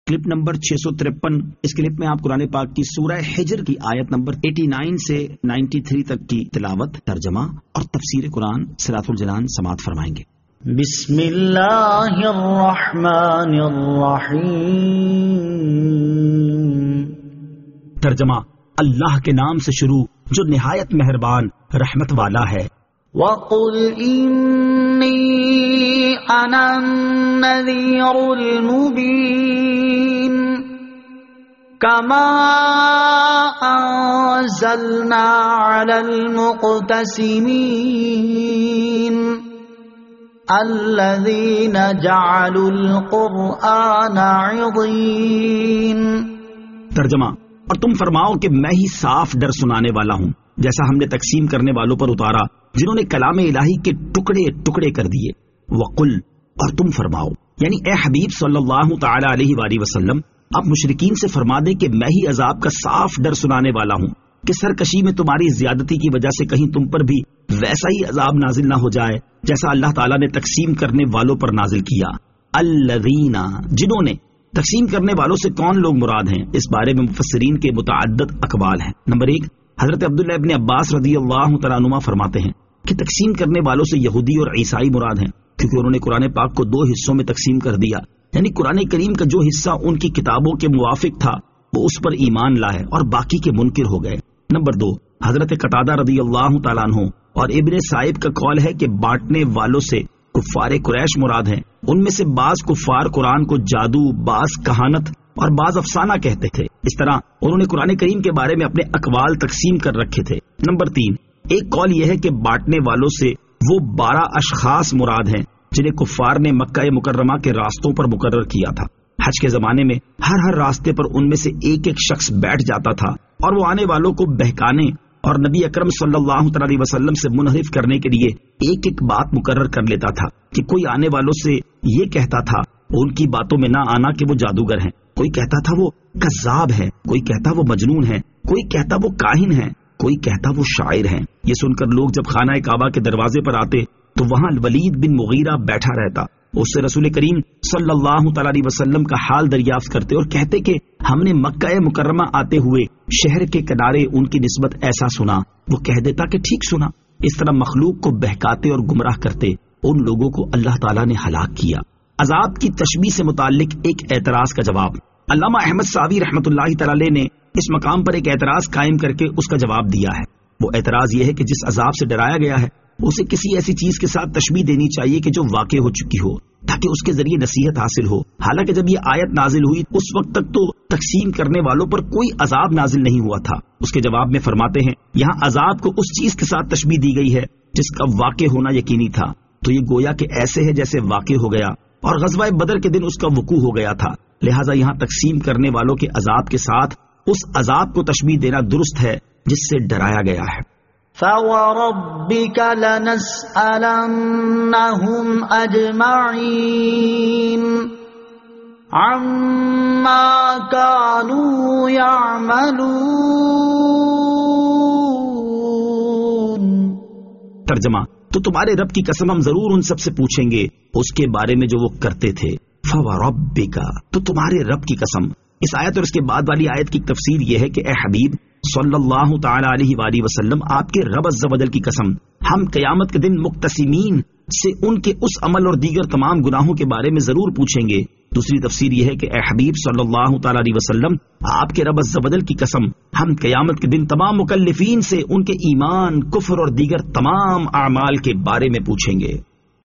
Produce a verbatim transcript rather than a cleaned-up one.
Clip number چھ سو ترپن. اس clip میں آپ قرآن پاک کی سورہ حجر کی آیت نمبر نناسی سے ترانوے تک کی تلاوت، ترجمہ اور تفسیر قرآن صراط الجنان سماعت فرمائیں گے. بسم اللہ الرحمن الرحیم. ترجمہ: اللہ کے نام سے شروع جو نہایت مہربان رحمت والا ہے. وَقُلْ إِنِّي أَنَا النَّذِيرُ الْمُبِينُ كَمَا أَنزَلْنَا عَلَى الْمُقْتَسِمِينَ الَّذِينَ جَعَلُوا الْقُرْآنَ عِضِينَ. ترجمہ: اور تم فرماؤ کہ میں ہی صاف ڈر سنانے والا ہوں، جیسا ہم نے تقسیم کرنے والوں پر اتارا جنہوں نے کلام الہی کے ٹکڑے ٹکڑے کر دیے. وقل، اور تم فرماؤ، یعنی اے حبیب صلی اللہ تعالی علیہ وآلہ وسلم، آپ مشرکین سے فرما دیں کہ میں ہی عذاب کا صاف ڈر سنانے والا ہوں کہ سرکشی میں تمہاری زیادتی کی وجہ سے کہیں تم پر بھی ویسا ہی عذاب نازل نہ ہو جائے جیسا اللہ تعالیٰ نے تقسیم کرنے والوں پر نازل کیا. الذین، جنہوں نے. تقسیم کرنے والوں سے کون لوگ مراد ہیں؟ اس بارے میں مفسرین کے متعدد اقوال ہیں. نمبر ایک، حضرت عبداللہ ابن عباس رضی اللہ تعالیٰ عنہما فرماتے ہیں کہ تقسیم کرنے والوں سے یہودی اور عیسائی مراد ہیں، کیونکہ انہوں نے قرآن پاک کو دو حصوں میں تقسیم کر دیا، یعنی قرآن کریم کا جو حصہ ان کی کتابوں کے موافق تھا وہ اس پر ایمان لائے اور باقی کے منکر ہو گئے. نمبر دو، حضرت قتادہ رضی اللہ تعالیٰ عنہ اور ابن سائب کا قول ہے کہ بانٹنے والوں سے کفار قریش مراد ہیں. ان میں سے بعض کفار قرآن کو جادو، بعض کہانت اور بعض افسانہ کہتے تھے. اس طرح انہوں نے قرآن کریم کے بارے میں اپنے اقوال تقسیم کر رکھے تھے. نمبر تین، ایک قول یہ ہے کہ بانٹنے والوں سے وہ بارہ اشخاص مراد ہیں جنہیں کفار نے مکہ مکرمہ کے راستوں پر مقرر کیا تھا. حج کے زمانے میں ہر ہر راستے پر ان میں سے ایک ایک شخص بیٹھ جاتا تھا اور وہ آنے والوں کو بہکانے اور نبی اکرم صلی اللہ علیہ وسلم سے منحرف کرنے کے لیے ایک ایک بات مقرر کر لیتا تھا کہ کوئی آنے والوں سے یہ کہتا تھا ان کی باتوں میں نہ آنا کہ وہ جادوگر ہیں، کوئی کہتا تھا وہ کذاب ہے، کوئی کہتا وہ مجنون ہے، کوئی کہتا وہ کاہن ہے، کوئی کہتا وہ شاعر ہیں. یہ سن کر لوگ جب خانہ کعبہ کے دروازے پر آتے تو وہاں ولید بن مغیرہ بیٹھا رہتا. اس سے رسول کریم صلی اللہ تعالی علیہ وسلم کا حال دریافت کرتے اور کہتے کہ ہم نے مکہ مکرمہ آتے ہوئے شہر کے کنارے ان کی نسبت ایسا سنا. وہ کہہ دیتا کہ ٹھیک سنا. اس طرح مخلوق کو بہکاتے اور گمراہ کرتے ان لوگوں کو اللہ تعالیٰ نے ہلاک کیا. عذاب کی تشبیہ سے متعلق ایک اعتراض کا جواب. علامہ احمد ساوی رحمۃ اللہ تعالی نے اس مقام پر ایک اعتراض قائم کر کے اس کا جواب دیا ہے. وہ اعتراض یہ ہے کہ جس عذاب سے ڈرایا گیا ہے اسے کسی ایسی چیز کے ساتھ تشبیہ دینی چاہیے کہ جو واقع ہو چکی ہو تاکہ اس کے ذریعے نصیحت حاصل ہو. حالانکہ جب یہ آیت نازل ہوئی اس وقت تک تو تقسیم کرنے والوں پر کوئی عذاب نازل نہیں ہوا تھا. اس کے جواب میں فرماتے ہیں یہاں عذاب کو اس چیز کے ساتھ تشبیہ دی گئی ہے جس کا واقع ہونا یقینی تھا، تو یہ گویا کہ ایسے ہے جیسے واقع ہو گیا اور غزوہ بدر کے دن اس کا وقوع ہو گیا تھا. لہٰذا یہاں تقسیم کرنے والوں کے عذاب کے ساتھ اس عذاب کو تشبیہ دینا درست ہے جس سے ڈرایا گیا ہے. فَوَرَبِّكَ لَنَسْأَلَنَّهُمْ أَجْمَعِينَ عَمَّا كَانُوا يَعْمَلُونَ. ترجمہ: تو تمہارے رب کی قسم ہم ضرور ان سب سے پوچھیں گے اس کے بارے میں جو وہ کرتے تھے. فَوَرَبِّكَ، تو تمہارے رب کی قسم. اس آیت اور اس کے بعد والی آیت کی تفسیر یہ ہے کہ اے حبیب صلی اللہ تعالی علیہ وآلہ وسلم، آپ کے رب عز و جل کی قسم، ہم قیامت کے دن مقتسمین سے ان کے اس عمل اور دیگر تمام گناہوں کے بارے میں ضرور پوچھیں گے. دوسری تفسیر یہ ہے کہ اے حبیب صلی اللہ تعالی علیہ وسلم، آپ کے رب عز و جل کی قسم، ہم قیامت کے دن تمام مکلفین سے ان کے ایمان، کفر اور دیگر تمام اعمال کے بارے میں پوچھیں گے.